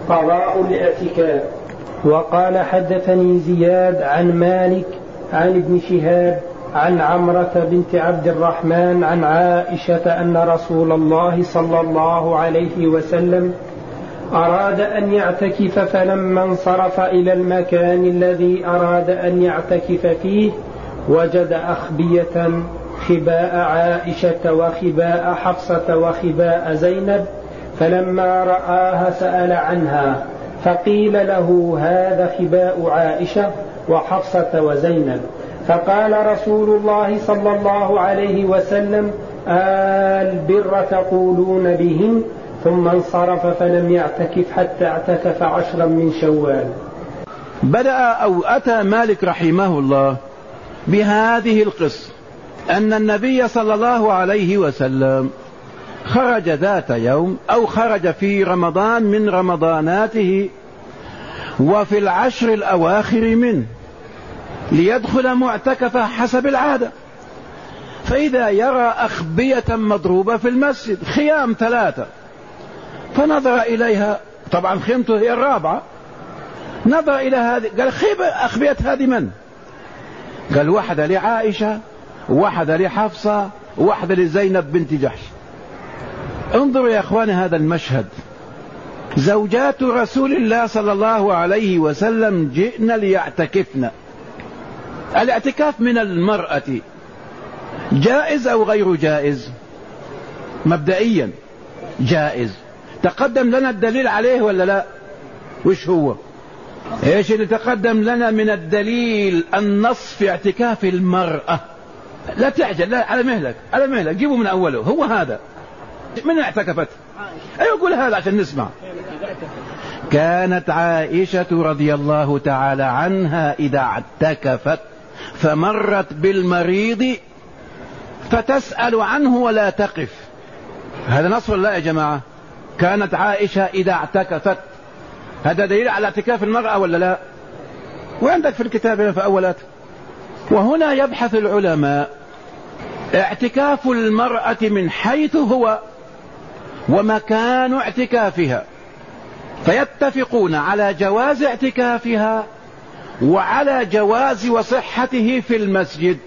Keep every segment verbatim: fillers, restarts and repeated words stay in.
قضاء الاعتكاف. وقال حدثني زياد عن مالك عن ابن شهاب عن عمرة بنت عبد الرحمن عن عائشة أن رسول الله صلى الله عليه وسلم أراد أن يعتكف، فلما انصرف إلى المكان الذي أراد أن يعتكف فيه وجد أخبية خباء عائشة وخباء حفصة وخباء زينب، فلما رآها سأل عنها، فقيل له هذا خباء عائشة وحفصة وزينب، فقال رسول الله صلى الله عليه وسلم البر تقولون بهن، ثم انصرف فلم يعتكف حتى اعتكف عشرا من شوال. بدأ أو أتى مالك رحمه الله بهذه القصة أن النبي صلى الله عليه وسلم خرج ذات يوم أو خرج في رمضان من رمضاناته وفي العشر الأواخر منه ليدخل معتكفه حسب العادة، فإذا يرى أخبية مضروبة في المسجد خيام ثلاثة، فنظر إليها، طبعا خيمته هي الرابعة، نظر إلى هذه قال أخبية هذه من؟ قال واحدة لعائشة واحدة لحفصة واحدة لزينب بنت جحش. انظروا يا أخواني هذا المشهد، زوجات رسول الله صلى الله عليه وسلم جئن ليعتكفن. الاعتكاف من المرأة جائز أو غير جائز؟ مبدئيا جائز. تقدم لنا الدليل عليه ولا لا؟ وش هو؟ ايش اللي تقدم لنا من الدليل؟ النص في اعتكاف المرأة. لا تعجل، لا، على مهلك على مهلك، جيبوا من أوله. هو هذا من اعتكفت؟ أيوة قول هذا عشان نسمع. كانت عائشة رضي الله تعالى عنها إذا اعتكفت فمرت بالمريض فتسأل عنه ولا تقف. هذا نص ولا لا يا جماعة؟ كانت عائشة إذا اعتكفت، هذا دليل على اعتكاف المرأة ولا لا؟ وعندك في الكتاب في أولات. وهنا يبحث العلماء اعتكاف المرأة من حيث هو ومكان اعتكافها، فيتفقون على جواز اعتكافها وعلى جواز وصحته في المسجد،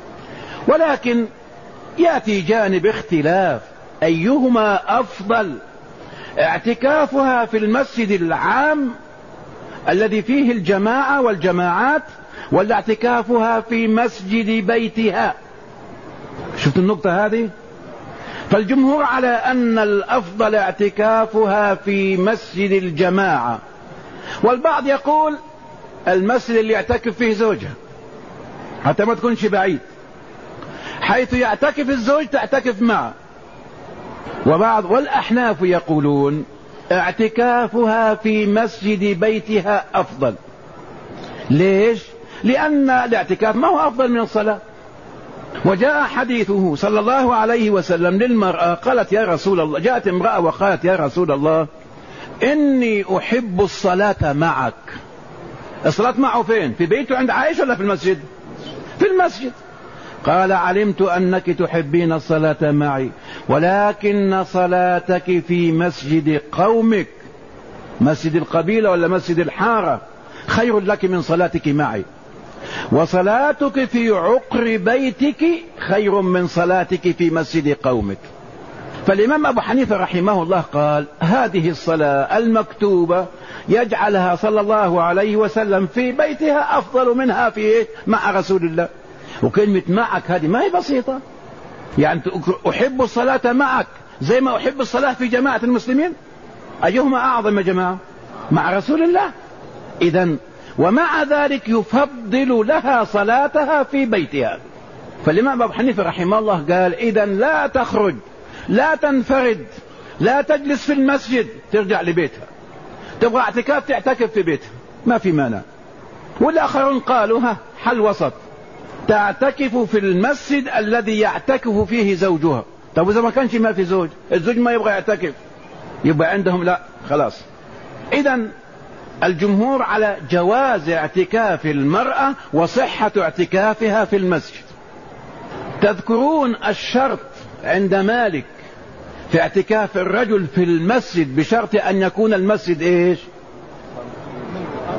ولكن يأتي جانب اختلاف أيهما أفضل، اعتكافها في المسجد العام الذي فيه الجماعة والجماعات ولا اعتكافها في مسجد بيتها؟ شفت النقطة هذه؟ فالجمهور على أن الأفضل اعتكافها في مسجد الجماعة، والبعض يقول المسجد اللي يعتكف فيه زوجها حتى ما تكونش بعيد، حيث يعتكف الزوج تعتكف معه. وبعض والأحناف يقولون اعتكافها في مسجد بيتها أفضل. ليش؟ لأن الاعتكاف ما هو أفضل من الصلاة. وجاء حديثه صلى الله عليه وسلم للمرأة، قالت يا رسول الله، جاءت امرأة وقالت يا رسول الله إني أحب الصلاة معك. الصلاة معه فين؟ في بيته عند عائشة ولا في المسجد؟ في المسجد. قال علمت أنك تحبين الصلاة معي ولكن صلاتك في مسجد قومك، مسجد القبيلة ولا مسجد الحارة، خير لك من صلاتك معي، وصلاتك في عقر بيتك خير من صلاتك في مسجد قومك. فالإمام أبو حنيفة رحمه الله قال هذه الصلاة المكتوبة يجعلها صلى الله عليه وسلم في بيتها أفضل منها في مع رسول الله. وكلمة معك هذه ما هي بسيطة، يعني أحب الصلاة معك زي ما أحب الصلاة في جماعة المسلمين. أيهما أعظم يا جماعة؟ مع رسول الله. إذن ومع ذلك يفضل لها صلاتها في بيتها. فالإمام أبو حنيفة رحمه الله قال إذن لا تخرج، لا تنفرد، لا تجلس في المسجد، ترجع لبيتها. تبغى اعتكاف تعتكف في بيتها ما في مانع. والآخرون قالوا ها حل وسط، تعتكف في المسجد الذي يعتكف فيه زوجها. طب إذا ما كانش ما في زوج، الزوج ما يبغى يعتكف، يبقى عندهم لا خلاص. إذن الجمهور على جواز اعتكاف المرأة وصحة اعتكافها في المسجد. تذكرون الشرط عند مالك في اعتكاف الرجل في المسجد بشرط أن يكون المسجد إيش؟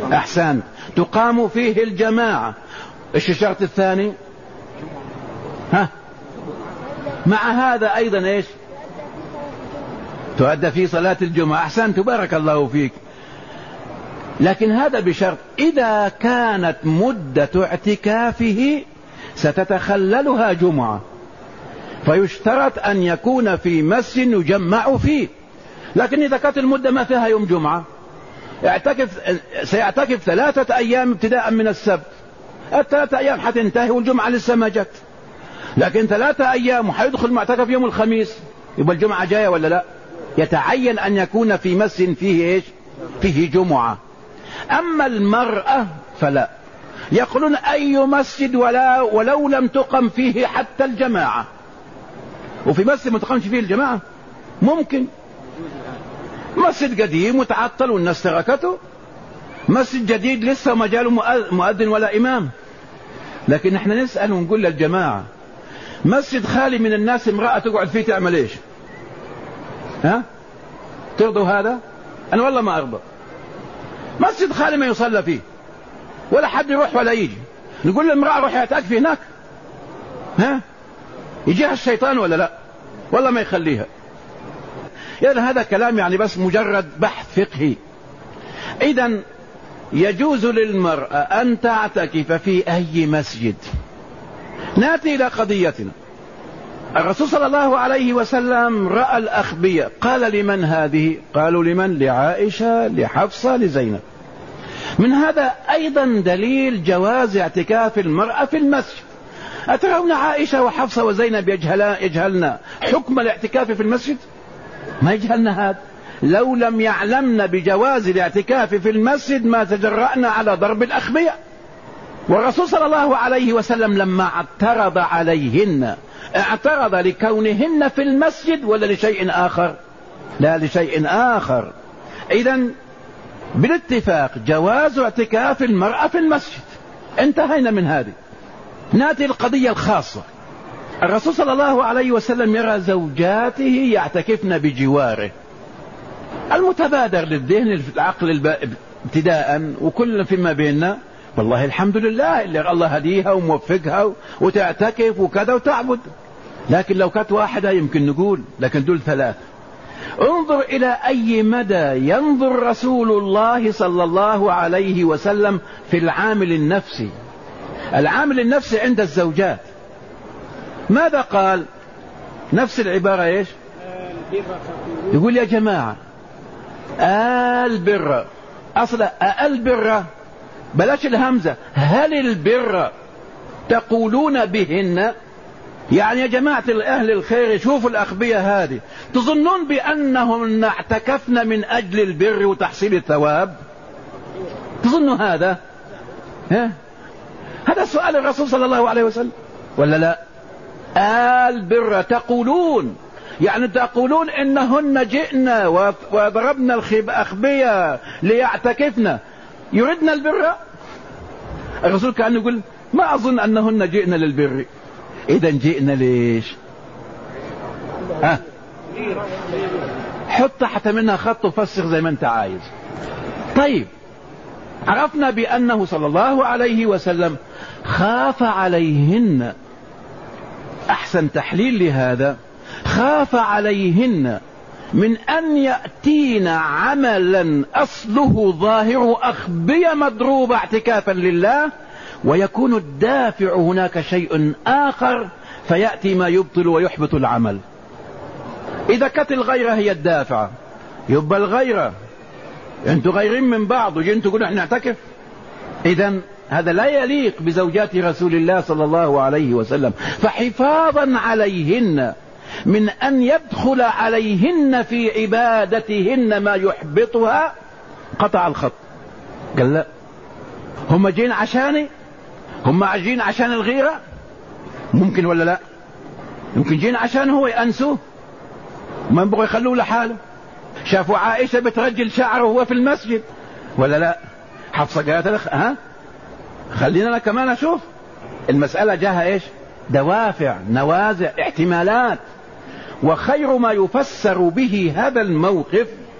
أحسن، تقام فيه الجماعة. إيش الشرط الثاني؟ ها؟ مع هذا أيضا إيش؟ تؤدى فيه صلاة الجمعة. أحسن، تبارك الله فيك. لكن هذا بشرط إذا كانت مدة اعتكافه ستتخللها جمعة، فيشترط أن يكون في مسجد يجمع فيه. لكن إذا كانت المدة ما فيها يوم جمعة، يعتكف سيعتكف ثلاثة أيام ابتداء من السبت، الثلاثة أيام حتنتهي والجمعة لسه ما جت، لكن ثلاثة أيام وحيدخل معتكف يوم الخميس، يبقى الجمعة جاية ولا لا؟ يتعين أن يكون في مسجد فيه إيش؟ فيه جمعة. أما المرأة فلا، يقولون أي مسجد ولا ولو لم تقم فيه حتى الجماعة. وفي مسجد ما تقمش فيه الجماعة ممكن، مسجد قديم متعطل والناس تركته، مسجد جديد لسه ما جاله مؤذن ولا إمام. لكن احنا نسأل ونقول للجماعة، مسجد خالي من الناس امرأة تقعد فيه تعمل ايش؟ ها؟ ترضوا هذا؟ أنا والله ما أرضى. مسجد خالي ما يصلى فيه ولا حد يروح ولا يجي، نقول للمرأة روحي اعتكفي هناك، ها؟ يجيها الشيطان ولا لا؟ والله ما يخليها. يعني هذا كلام يعني بس مجرد بحث فقهي. إذن يجوز للمرأة أن تعتكف في أي مسجد. نأتي إلى قضيتنا. الرسول صلى الله عليه وسلم رأى الأخبية، قال لمن هذه؟ قالوا لمن؟ لعائشة، لحفصة، لزينب. من هذا أيضا دليل جواز اعتكاف المرأة في المسجد. أترون عائشة وحفصة وزينب يجهلنا حكم الاعتكاف في المسجد؟ ما يجهلنا هذا. لو لم يعلمنا بجواز الاعتكاف في المسجد ما تجرأنا على ضرب الأخبية. والرسول صلى الله عليه وسلم لما اعترض عليهن اعترض لكونهن في المسجد ولا لشيء آخر؟ لا، لشيء آخر. إذن بالاتفاق جواز اعتكاف المرأة في المسجد. انتهينا من هذه. نأتي القضية الخاصة. الرسول صلى الله عليه وسلم يرى زوجاته يعتكفن بجواره. المتبادر للذهن في العقل ابتداء وكل فيما بيننا والله الحمد لله اللي الله هديها وموفقها وتعتكف وكذا وتعبد. لكن لو كانت واحدة يمكن نقول، لكن دول ثلاث. انظر إلى أي مدى ينظر رسول الله صلى الله عليه وسلم في العامل النفسي. العامل النفسي عند الزوجات ماذا قال؟ نفس العبارة ايش؟ يقول يا جماعة البر، أصلا البر بلاش الهمزة، هل البر تقولون بهن؟ يعني يا جماعة أهل الخير شوفوا الأخبية هذه، تظنون بأنهم اعتكفن من أجل البر وتحصيل الثواب؟ تظنوا هذا؟ ها؟ هذا سؤال الرسول صلى الله عليه وسلم ولا لا؟ البر تقولون، يعني تقولون إنهن جئنا وضربنا الأخبية ليعتكفنا يردنا البر؟ الرسول كان يقول ما أظن أنهن جئنا للبر. إذا جئنا ليش؟ ها؟ حط تحت منها خط وفسخ زي ما انت عايز. طيب عرفنا بأنه صلى الله عليه وسلم خاف عليهن. أحسن تحليل لهذا، خاف عليهن من أن يأتين عملا أصله ظاهر أخبية مضروبة اعتكافا لله، ويكون الدافع هناك شيء آخر فيأتي ما يبطل ويحبط العمل. إذا كانت الغيرة هي الدافعة يبقى الغيرة أنتوا غيرين من بعض وجين تقولوا احنا نعتكف. إذن هذا لا يليق بزوجات رسول الله صلى الله عليه وسلم. فحفاظا عليهن من أن يدخل عليهن في عبادتهن ما يحبطها قطع الخط. قال لا، هم جين عشاني، هم جين عشان الغيرة، ممكن ولا لا؟ يمكن جين عشان هو يأنسوه ما يبغوا يخلوه لحاله. شافوا عائشة بترجل شعره وهو في المسجد ولا لا؟ حفصة قالت لك ها خلينا أنا كمان أشوف. المسألة جاها إيش؟ دوافع، نوازع، احتمالات. وخير ما يفسر به هذا الموقف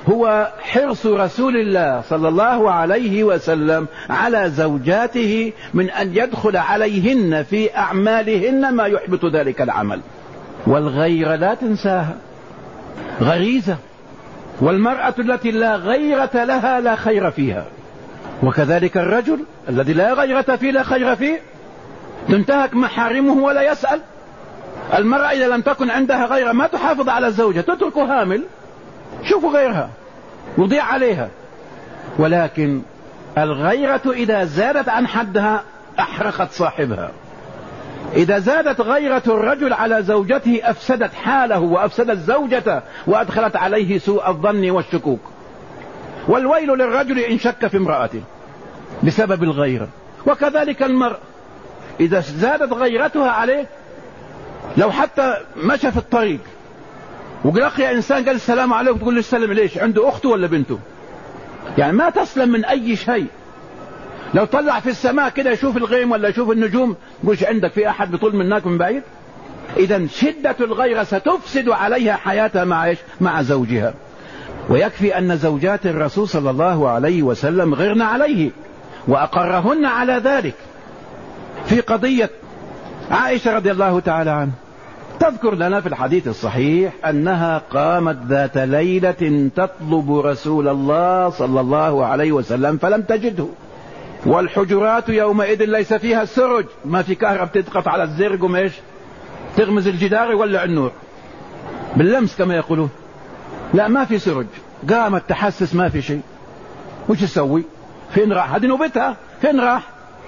هو حرص رسول الله صلى الله عليه وسلم على زوجاته من أن يدخل عليهن في أعمالهن ما يحبط ذلك العمل. والغيرة لا تنساها، غريزة، والمرأة التي لا غيرة لها لا خير فيها، وكذلك الرجل الذي لا غيرة فيه لا خير فيه، تنتهك محارمه ولا يسأل. المرأة إذا لم تكن عندها غيرة ما تحافظ على الزوجة، تترك هامل، شوفوا غيرها يضيع عليها. ولكن الغيرة إذا زادت عن حدها أحرقت صاحبها. إذا زادت غيرة الرجل على زوجته أفسدت حاله وأفسدت زوجته وأدخلت عليه سوء الظن والشكوك. والويل للرجل إن شك في امرأته بسبب الغيرة. وكذلك المرأة إذا زادت غيرتها عليه، لو حتى مشى في الطريق ولقي إنسان قال السلام عليكم تقول له السلام ليش؟ عنده أخته ولا بنته؟ يعني ما تسلم من أي شيء. لو طلع في السماء كده يشوف الغيم ولا يشوف النجوم يقولش عندك في أحد بطول منك من بعيد؟ إذا شدة الغيرة ستفسد عليها حياتها مع إيش؟ مع زوجها. ويكفي أن زوجات الرسول صلى الله عليه وسلم غرن عليه وأقرهن على ذلك. في قضية عائشة رضي الله تعالى عنها تذكر لنا في الحديث الصحيح أنها قامت ذات ليلة تطلب رسول الله صلى الله عليه وسلم فلم تجده، والحجرات يومئذ ليس فيها السرج، ما في كهرب تضغط على الزرق وما ايش تغمز الجدار يولع النور باللمس كما يقولون، لا ما في سرج. قامت تحسس ما في شيء، وش تسوي؟ فين راح؟ هذه نوبتها، فين راح؟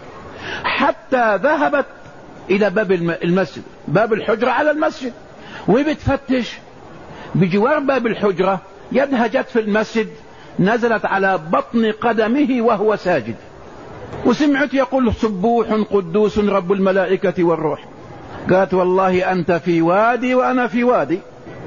حتى ذهبت إلى باب المسجد، باب الحجرة على المسجد، وهي بتفتش بجوار باب الحجرة يدها جت في المسجد نزلت على بطن قدمه وهو ساجد، وسمعت يقول سبوح قدوس رب الملائكة والروح. قالت والله أنت في وادي وأنا في وادي.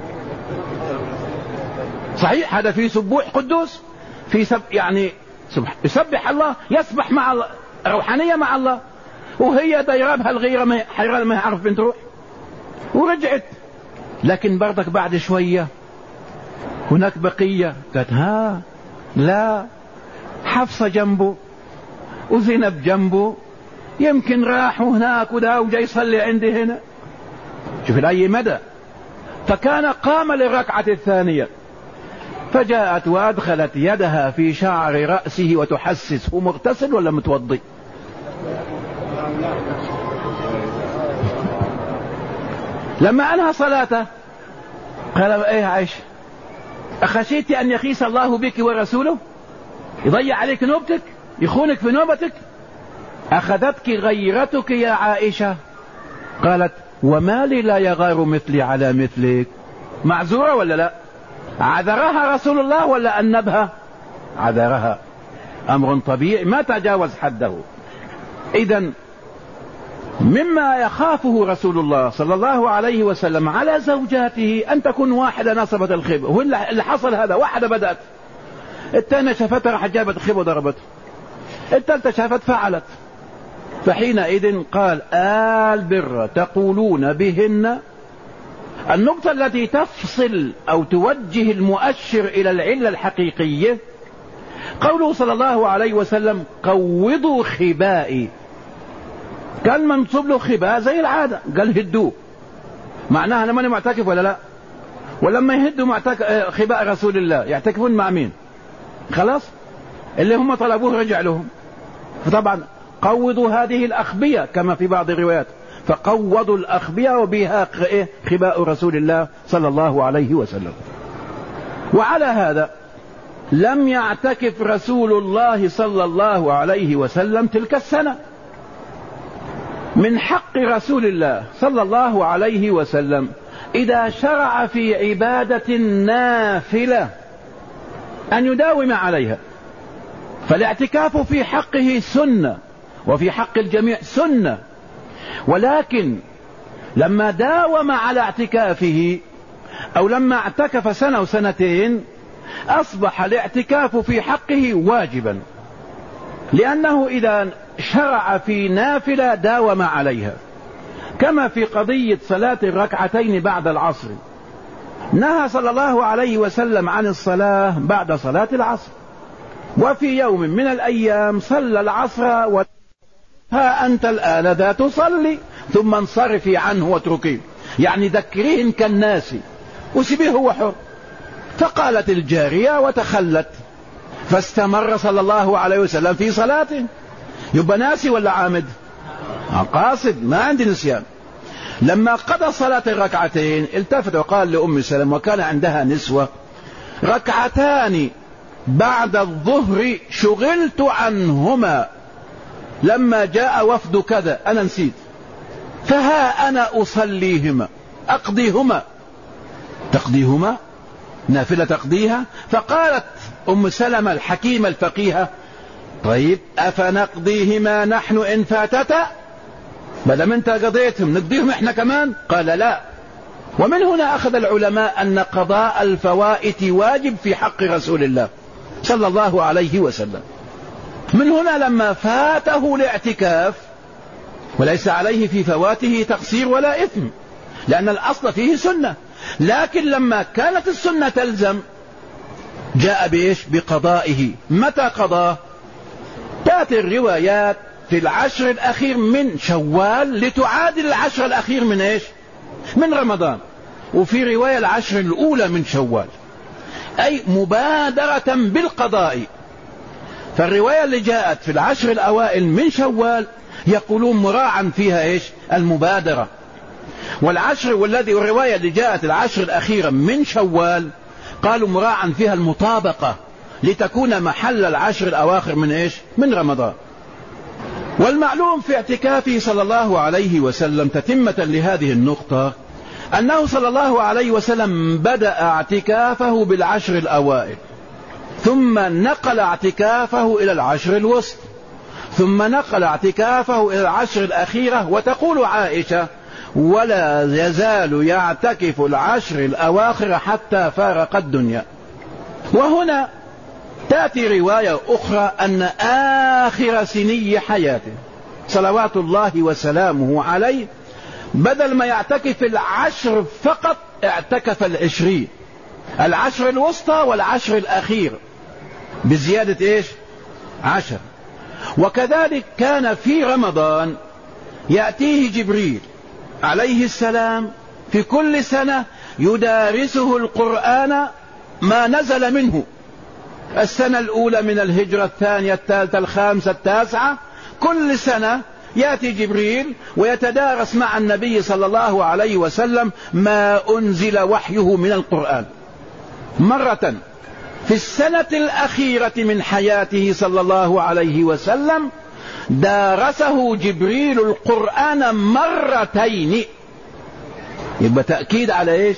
صحيح هذا في سبوح قدوس، في سب يعني سبح يسبح الله، يسبح مع الله، روحانية مع الله، وهي دايرابها الغيرة ما حيران ما يعرف بنت روح. ورجعت، لكن برضك بعد شوية هناك بقية. قالت ها لا، حفصة جنبه وزينب جنبه، يمكن راح هناك ودا وجاي يصلي عندي هنا. شوف لأي مدى. فكان قام للركعة الثانية فجاءت وأدخلت يدها في شعر رأسه وتحسس هو مغتسل ولا متوضي. لما أنهى صلاته قال ايه عائشة أخشيت أن يخيس الله بك ورسوله، يضيع عليك نوبتك، يخونك في نوبتك؟ أخذتك غيرتك يا عائشة. قالت وما لي لا يغار مثلي على مثلك. معذورة ولا لا؟ عذرها رسول الله ولا أنبها؟ عذرها، أمر طبيعي ما تجاوز حده. إذن مما يخافه رسول الله صلى الله عليه وسلم على زوجاته أن تكون واحدة نصبت الخيبة. هو اللي حصل هذا، واحدة بدأت، الثانية شافتها راح جابت الخيبة وضربته، الثالثة شافت فعلت. فحينئذ قال آل بر تقولون بهن. النقطة التي تفصل أو توجه المؤشر إلى العلة الحقيقية قوله صلى الله عليه وسلم قوضوا خبائي. كان منصوب له خباء زي العادة، قال هدوه، معناها أنا ماني معتكف ولا لا؟ ولما يهدوا معتك... خباء رسول الله يعتكفون مع مين؟ خلاص اللي هم طلبوه رجع لهم. فطبعا قوضوا هذه الأخبية كما في بعض الروايات، فقوضوا الأخبية وبها خباء رسول الله صلى الله عليه وسلم. وعلى هذا لم يعتكف رسول الله صلى الله عليه وسلم تلك السنة. من حق رسول الله صلى الله عليه وسلم إذا شرع في عبادة نافلة أن يداوم عليها. فالاعتكاف في حقه سنة وفي حق الجميع سنة، ولكن لما داوم على اعتكافه أو لما اعتكف سنة وسنتين أصبح الاعتكاف في حقه واجبا، لأنه إذا شرع في نافلة داوم عليها. كما في قضية صلاة الركعتين بعد العصر، نهى صلى الله عليه وسلم عن الصلاة بعد صلاة العصر، وفي يوم من الأيام صلى العصر و... ها أنت الآن ذا تصلي ثم انصرفي عنه واتركيه، يعني ذكريه كالناس وسبيه هو حر. فقالت الجارية وتخلت، فاستمر صلى الله عليه وسلم في صلاته. يبقى ناسي ولا عامد؟ قاصد، ما عندي نسيان. لما قضى صلاة الركعتين التفت وقال لأم سلمة، وكان عندها نسوة: ركعتان بعد الظهر شغلت عنهما لما جاء وفد كذا، أنا نسيت، فها أنا أصليهما أقضيهما. تقضيهما؟ نافلة تقضيها؟ فقالت أم سلمة الحكيمة الفقيهة: طيب أفنقضيهما نحن إن فاتتا؟ بدل ما انت قضيتهم نقضيهم احنا كمان؟ قال لا. ومن هنا أخذ العلماء أن قضاء الفوائت واجب في حق رسول الله صلى الله عليه وسلم. من هنا لما فاته الاعتكاف، وليس عليه في فواته تقصير ولا إثم لأن الأصل فيه سنة، لكن لما كانت السنة تلزم جاء بإيش؟ بقضائه. متى قضاه؟ تأتي الروايات في العشر الأخير من شوال لتعادل العشر الأخير من إيش؟ من رمضان. وفي رواية العشر الأولى من شوال، أي مبادرة بالقضاء. فالرواية اللي جاءت في العشر الأوائل من شوال يقولون مراعا فيها إيش؟ المبادرة. والعشر والذي والرواية اللي جاءت العشر الأخيرة من شوال قالوا مراعا فيها المطابقة لتكون محل العشر الأواخر من إيش؟ من رمضان. والمعلوم في اعتكافه صلى الله عليه وسلم تتمة لهذه النقطة أنه صلى الله عليه وسلم بدأ اعتكافه بالعشر الأوائل، ثم نقل اعتكافه إلى العشر الوسط، ثم نقل اعتكافه إلى العشر الأخيرة. وتقول عائشة: ولا يزال يعتكف العشر الأواخر حتى فارق الدنيا. وهنا تأتي رواية أخرى أن آخر سني حياته صلوات الله وسلامه عليه بدل ما يعتكف العشر فقط اعتكف العشرين، العشر الوسطى والعشر الأخير بزيادة إيش؟ عشر. وكذلك كان في رمضان يأتيه جبريل عليه السلام في كل سنة يدارسه القرآن ما نزل منه، السنة الأولى من الهجرة، الثانية، الثالثة، الخامسة، التاسعة، كل سنة يأتي جبريل ويتدارس مع النبي صلى الله عليه وسلم ما أنزل وحيه من القرآن. مرة في السنة الأخيرة من حياته صلى الله عليه وسلم دارسه جبريل القرآن مرتين. يبقى تأكيد على إيش؟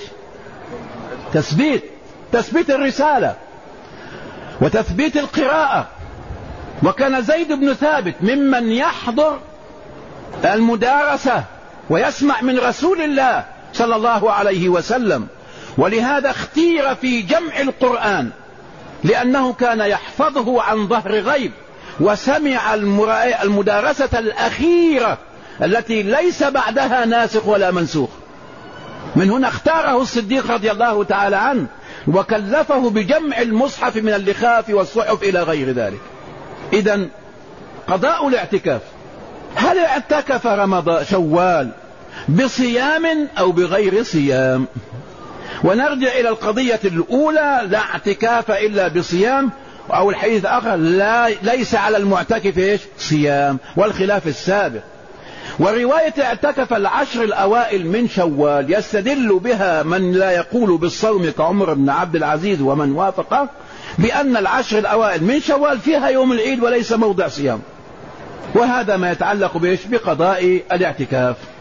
تثبيت تثبيت الرسالة وتثبيت القراءة. وكان زيد بن ثابت ممن يحضر المدارسة ويسمع من رسول الله صلى الله عليه وسلم، ولهذا اختير في جمع القرآن لأنه كان يحفظه عن ظهر غيب، وسمع المدارسة الأخيرة التي ليس بعدها ناسخ ولا منسوخ. من هنا اختاره الصديق رضي الله تعالى عنه وكلفه بجمع المصحف من اللخاف والصحف إلى غير ذلك. إذن قضاء الاعتكاف، هل اعتكف رمضان شوال بصيام أو بغير صيام؟ ونرجع إلى القضية الأولى: لا اعتكاف إلا بصيام، أو الحديث الآخر: لا ليس على المعتكف إيش؟ صيام، والخلاف السابق. ورواية اعتكف العشر الأوائل من شوال يستدل بها من لا يقول بالصوم كعمر بن عبد العزيز ومن وافقه بأن العشر الأوائل من شوال فيها يوم العيد وليس موضع صيام. وهذا ما يتعلق بإيش؟ بقضاء الاعتكاف.